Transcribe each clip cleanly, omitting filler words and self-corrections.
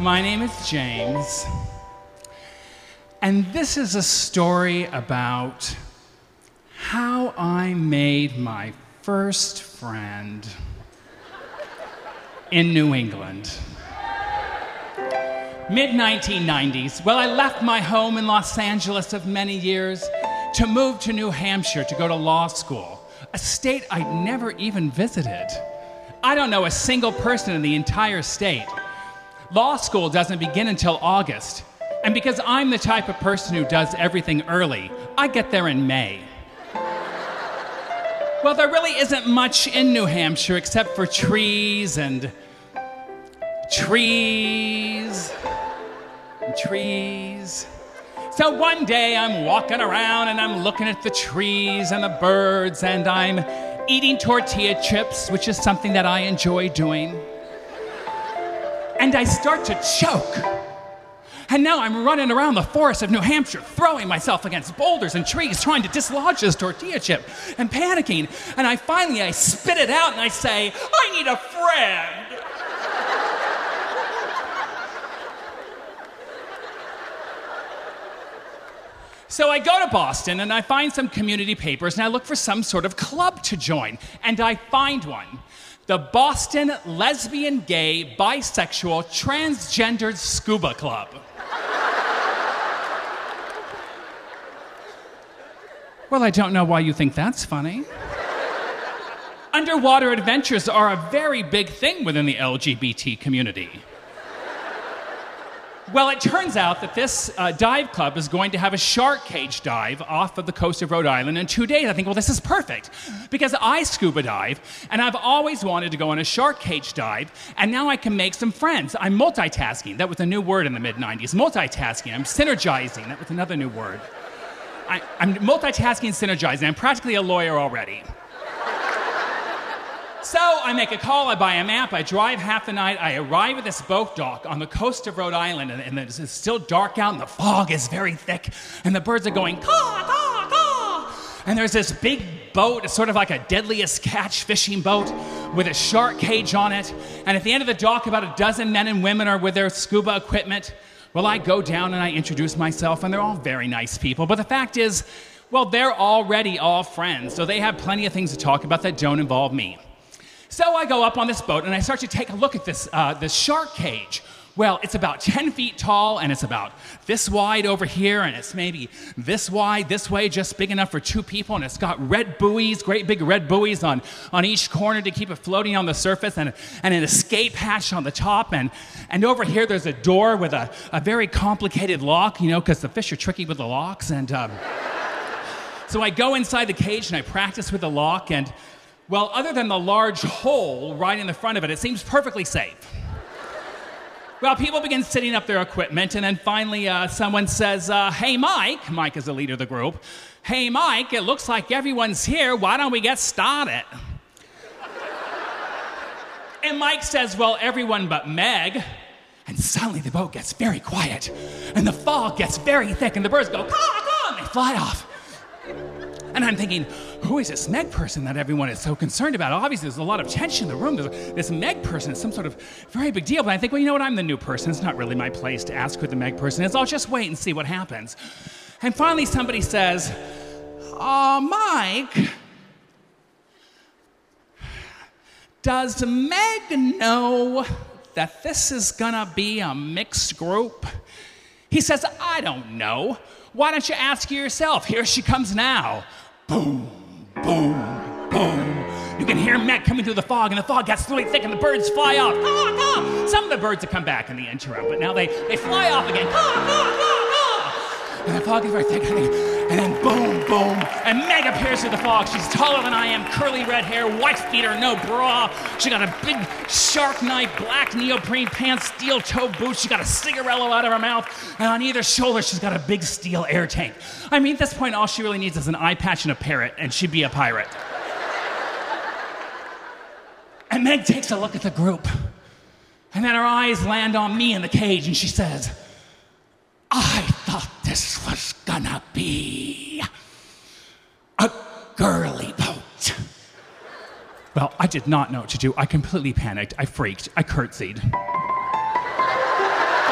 My name is James, and this is a story about how I made my first friend in New England. Mid-1990s, well, I left my home in Los Angeles of many years to move to New Hampshire to go to law school, a state I'd never even visited. I don't know a single person in the entire state. Law school doesn't begin until August, and because I'm the type of person who does everything early, I get there in May. Well, there really isn't much in New Hampshire except for trees and trees and trees. So one day I'm walking around and I'm looking at the trees and the birds and I'm eating tortilla chips, which is something that I enjoy doing. And I start to choke. And now I'm running around the forest of New Hampshire, throwing myself against boulders and trees, trying to dislodge this tortilla chip, and panicking. And I finally spit it out and I say, I need a friend. So I go to Boston and I find some community papers and I look for some sort of club to join. And I find one. The Boston Lesbian, Gay, Bisexual, Transgendered Scuba Club. Well, I don't know why you think that's funny. Underwater adventures are a very big thing within the LGBT community. Well, it turns out that this dive club is going to have a shark cage dive off of the coast of Rhode Island in 2 days. I think, well, this is perfect, because I scuba dive, and I've always wanted to go on a shark cage dive, and now I can make some friends. I'm multitasking. That was a new word in the mid-90s. Multitasking. I'm synergizing. That was another new word. I'm multitasking and synergizing. I'm practically a lawyer already. So I make a call, I buy a map, I drive half the night, I arrive at this boat dock on the coast of Rhode Island, and it's still dark out, and the fog is very thick, and the birds are going, caw, caw, caw. And there's this big boat, it's sort of like a deadliest catch fishing boat with a shark cage on it, and at the end of the dock, about a dozen men and women are with their scuba equipment. Well, I go down and I introduce myself, and they're all very nice people, but the fact is, well, they're already all friends, so they have plenty of things to talk about that don't involve me. So I go up on this boat and I start to take a look at this shark cage. Well, it's about 10 feet tall and it's about this wide over here and it's maybe this wide this way, just big enough for 2 people, and it's got red buoys, great big red buoys on each corner to keep it floating on the surface, and an escape hatch on the top, and over here there's a door with a very complicated lock, you know, because the fish are tricky with the locks, and so I go inside the cage and I practice with the lock, and well, other than the large hole right in the front of it, it seems perfectly safe. Well, people begin setting up their equipment, and then finally someone says, hey, Mike. Mike is the leader of the group. Hey, Mike, it looks like everyone's here. Why don't we get started? And Mike says, well, everyone but Meg. And suddenly the boat gets very quiet, and the fog gets very thick, and the birds go, caw, caw, and they fly off. And I'm thinking, who is this Meg person that everyone is so concerned about? Obviously, there's a lot of tension in the room. This Meg person is some sort of very big deal. But I think, well, you know what? I'm the new person. It's not really my place to ask who the Meg person is. I'll just wait and see what happens. And finally, somebody says, Mike, does Meg know that this is gonna be a mixed group? He says, I don't know. Why don't you ask her yourself? Here she comes now. Boom, boom, boom. You can hear Meg coming through the fog, and the fog gets really thick, and the birds fly off. Caw, caw. Some of the birds have come back in the interim, but now they fly off again. Caw, caw, caw, caw. And the fog is very thick, and then boom, boom. And Meg appears through the fog. She's taller than I am, curly red hair, white feet, no bra. She got a big shark knife, black neoprene pants, steel toe boots. She got a cigarello out of her mouth, and on either shoulder, she's got a big steel air tank. I mean, at this point, all she really needs is an eye patch and a parrot, and she'd be a pirate. And Meg takes a look at the group, and then her eyes land on me in the cage, and she says, I thought this was gonna be a girly boat. Well, I did not know what to do. I completely panicked. I freaked. I curtsied.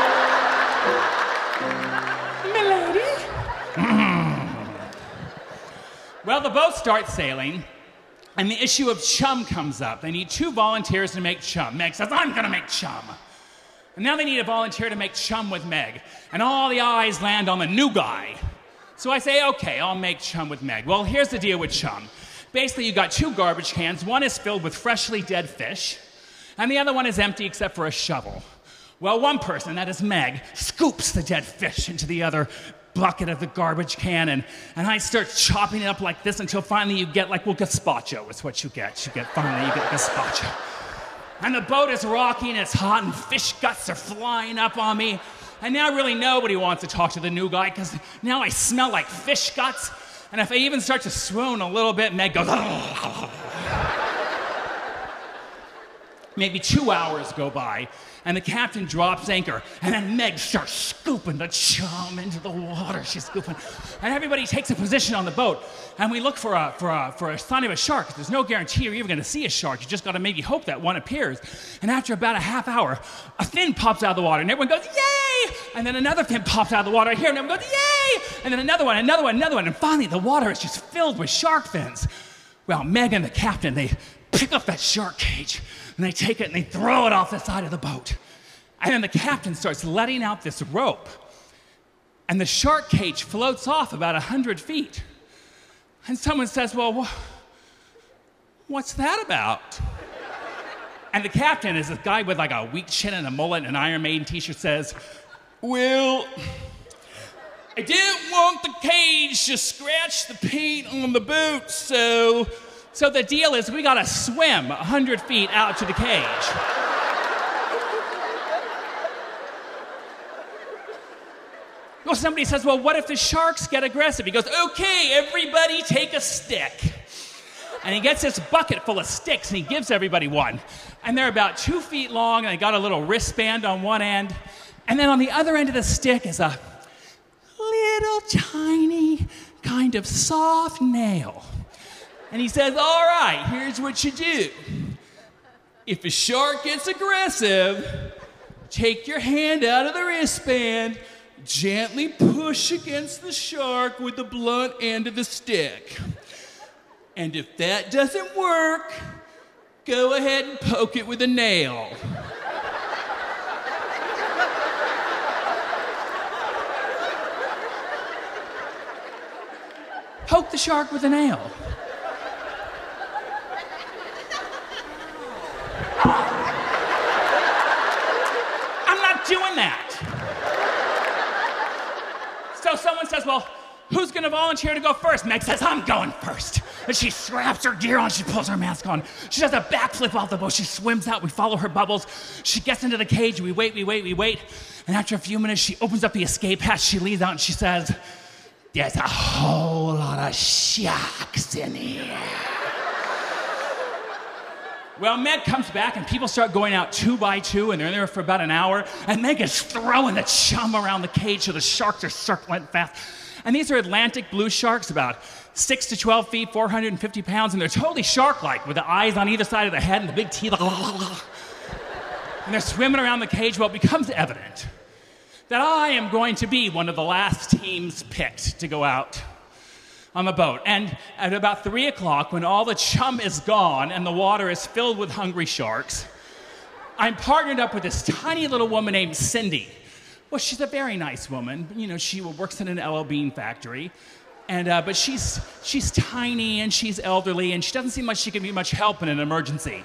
Well, the boat starts sailing, and the issue of chum comes up. They need 2 volunteers to make chum. Meg says, I'm going to make chum. And now they need a volunteer to make chum with Meg. And all the eyes land on the new guy. So I say, okay, I'll make chum with Meg. Well, here's the deal with chum. Basically, you got 2 garbage cans. One is filled with freshly dead fish, and the other one is empty except for a shovel. Well, one person, that is Meg, scoops the dead fish into the other bucket of the garbage can, and I start chopping it up like this until finally you get gazpacho is what you get. Finally you get gazpacho. And the boat is rocking, it's hot, and fish guts are flying up on me. And now really nobody wants to talk to the new guy because now I smell like fish guts. And if I even start to swoon a little bit, Meg goes, Maybe 2 hours go by, and the captain drops anchor, and then Meg starts scooping the chum into the water. She's scooping, and everybody takes a position on the boat, and we look for a sign of a shark. There's no guarantee you're even going to see a shark. You just got to maybe hope that one appears. And after about a half hour, a fin pops out of the water, and everyone goes, yay! And then another fin pops out of the water here, and everyone goes, yay! And then another one, and finally the water is just filled with shark fins. Well, Meg and the captain, they pick up that shark cage, and they take it and they throw it off the side of the boat. And then the captain starts letting out this rope, and the shark cage floats off about 100 feet. And someone says, well, what's that about? And the captain is this guy with like a weak chin and a mullet and an Iron Maiden t-shirt, says, well, I didn't want the cage to scratch the paint on the boat, so the deal is we gotta swim 100 feet out to the cage. Well, somebody says, well, what if the sharks get aggressive? He goes, okay, everybody take a stick. And he gets this bucket full of sticks, and he gives everybody one. And they're about 2 feet long, and they got a little wristband on one end. And then on the other end of the stick is a little tiny kind of soft nail. And he says, all right, here's what you do. If a shark gets aggressive, take your hand out of the wristband, gently push against the shark with the blunt end of the stick. And if that doesn't work, go ahead and poke it with a nail. Poke the shark with a nail. I'm not doing that. So someone says, well, who's going to volunteer to go first? Meg says, I'm going first. And she straps her gear on, she pulls her mask on. She does a backflip off the boat, she swims out, we follow her bubbles. She gets into the cage, we wait. And after a few minutes, she opens up the escape hatch, she leans out and she says, there's a whole lot of sharks in here. Well, Meg comes back and people start going out 2 by 2 and they're in there for about an hour, and Meg is throwing the chum around the cage so the sharks are circling fast. And these are Atlantic blue sharks, about 6 to 12 feet, 450 pounds, and they're totally shark-like with the eyes on either side of the head and the big teeth. And they're swimming around the cage. Well, it becomes evident that I am going to be one of the last teams picked to go out on the boat. And at about 3 o'clock, when all the chum is gone and the water is filled with hungry sharks, I'm partnered up with this tiny little woman named Cindy. Well, she's a very nice woman. You know, she works in an LL Bean factory. And, but she's tiny and she's elderly and she doesn't seem like she can be much help in an emergency.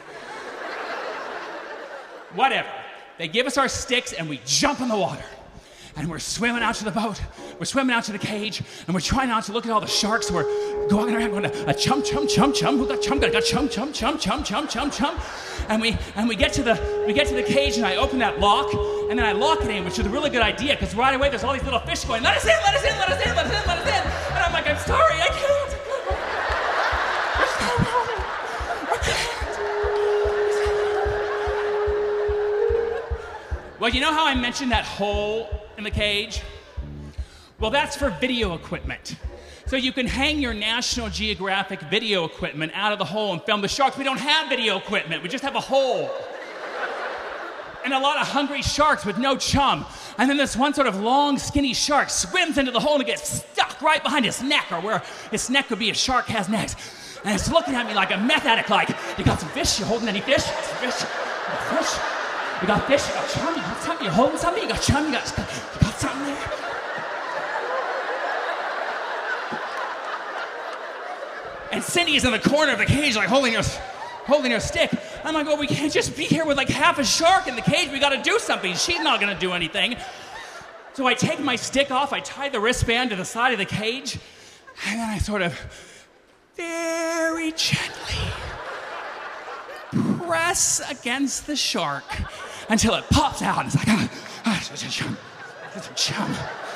Whatever. They give us our sticks and we jump in the water. And we're swimming out to the boat, we're swimming out to the cage, and we're trying not to look at all the sharks who are going around going, a chum, chum, chum, chum, who got chum, got chum, chum, chum, chum, chum, chum, chum. And we get to the cage, and I open that lock, and then I lock it in, which is a really good idea, because right away there's all these little fish going, let us in, let us in, let us in, let us in, let us in. And I'm like, I'm sorry, I can't. Well, you know how I mentioned that hole in the cage? Well, that's for video equipment. So you can hang your National Geographic video equipment out of the hole and film the sharks. We don't have video equipment, we just have a hole. And a lot of hungry sharks with no chum. And then this one sort of long, skinny shark swims into the hole and gets stuck. left, right behind his neck, or where his neck could be, a shark has necks. And it's looking at me like a meth addict, like, you got some fish? You holding any fish? Some fish? You got fish? You got fish? You got chum? You got something? You holding something? You got chum? You got something there? And Cindy is in the corner of the cage, like holding her stick. I'm like, well, we can't just be here with like half a shark in the cage. We got to do something. She's not going to do anything. So I take my stick off. I tie the wristband to the side of the cage. And then I sort of very gently press against the shark until it pops out. And it's like, chum.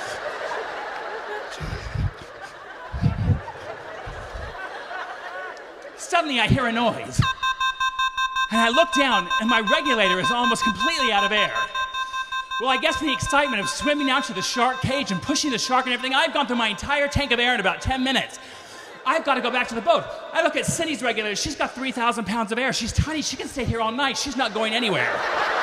Suddenly I hear a noise. And I look down, and my regulator is almost completely out of air. Well, I guess in the excitement of swimming out to the shark cage and pushing the shark and everything, I've gone through my entire tank of air in about 10 minutes. I've got to go back to the boat. I look at Cindy's regulator. She's got 3,000 pounds of air. She's tiny. She can stay here all night. She's not going anywhere.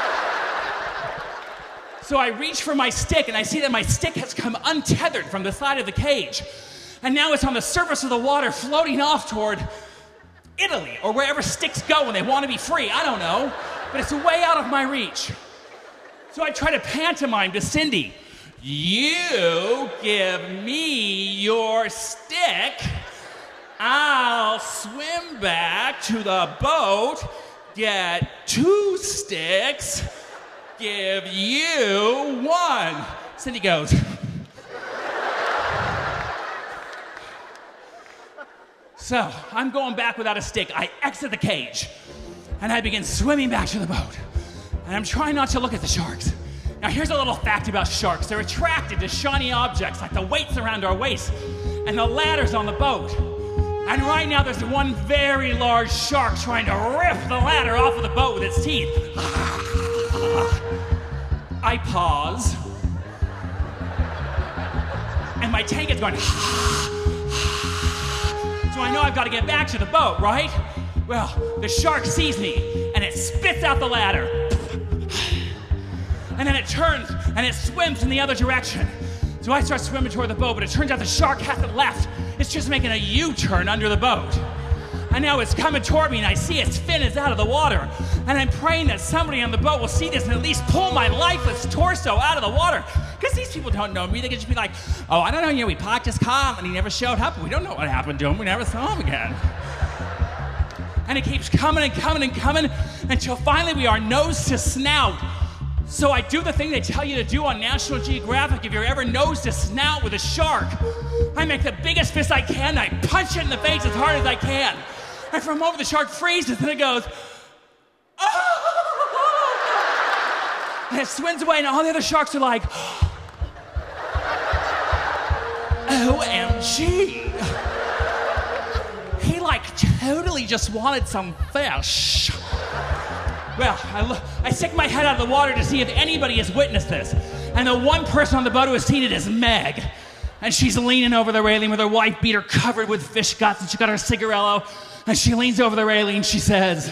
So I reach for my stick, and I see that my stick has come untethered from the side of the cage. And now it's on the surface of the water floating off toward Italy, or wherever sticks go when they want to be free. I don't know. But it's way out of my reach. So I try to pantomime to Cindy. You give me your stick, I'll swim back to the boat, get 2 sticks, give you 1. Cindy goes, so I'm going back without a stick. I exit the cage, and I begin swimming back to the boat. And I'm trying not to look at the sharks. Now, here's a little fact about sharks. They're attracted to shiny objects like the weights around our waist and the ladders on the boat. And right now, there's one very large shark trying to rip the ladder off of the boat with its teeth. I pause. And my tank is going, so I know I've got to get back to the boat, right? Well, the shark sees me, and it spits out the ladder. And then it turns, and it swims in the other direction. So I start swimming toward the boat, but it turns out the shark hasn't left. It's just making a U-turn under the boat. And now it's coming toward me, and I see its fin is out of the water. And I'm praying that somebody on the boat will see this and at least pull my lifeless torso out of the water. Because these people don't know me. They could just be like, oh, I don't know, we parked his car, and he never showed up. We don't know what happened to him. We never saw him again. And it keeps coming and coming and coming until finally we are nose to snout. So I do the thing they tell you to do on National Geographic if you're ever nose to snout with a shark. I make the biggest fist I can, and I punch it in the face as hard as I can. And for a moment, the shark freezes, and it goes, oh! And it swims away, and all the other sharks are like, OMG. He totally just wanted some fish. Well, I stick my head out of the water to see if anybody has witnessed this. And the one person on the boat who has seen it is Meg. And she's leaning over the railing with her white beater covered with fish guts, and she got her cigarello. And she leans over the railing and she says,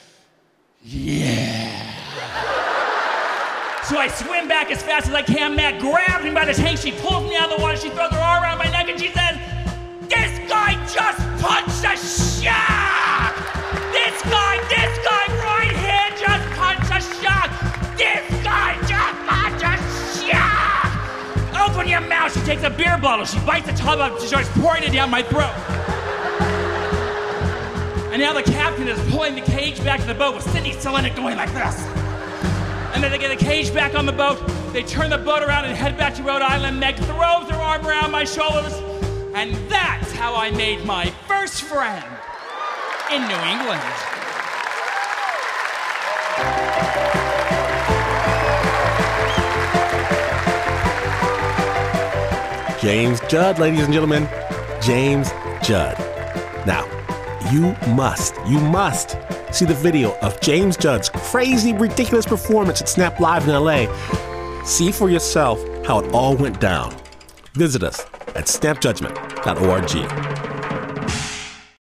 yeah. So I swim back as fast as I can. Meg grabs me by the tank. She pulls me out of the water. She throws her arm around my neck and she says, this guy just punched a shark! This guy right here just punched a shark! This guy just punched a shark! Open your mouth. She takes a beer bottle. She bites the top up. She starts pouring it down my throat. And now the captain is pulling the cage back to the boat with Cindy still in it going like this. And then they get the cage back on the boat. They turn the boat around and head back to Rhode Island. Meg throws her arm around my shoulders. And that's how I made my first friend in New England. James Judd, ladies and gentlemen. James Judd. Now, you must see the video of James Judd's crazy, ridiculous performance at Snap Live in LA. See for yourself how it all went down. Visit us at snapjudgment.org.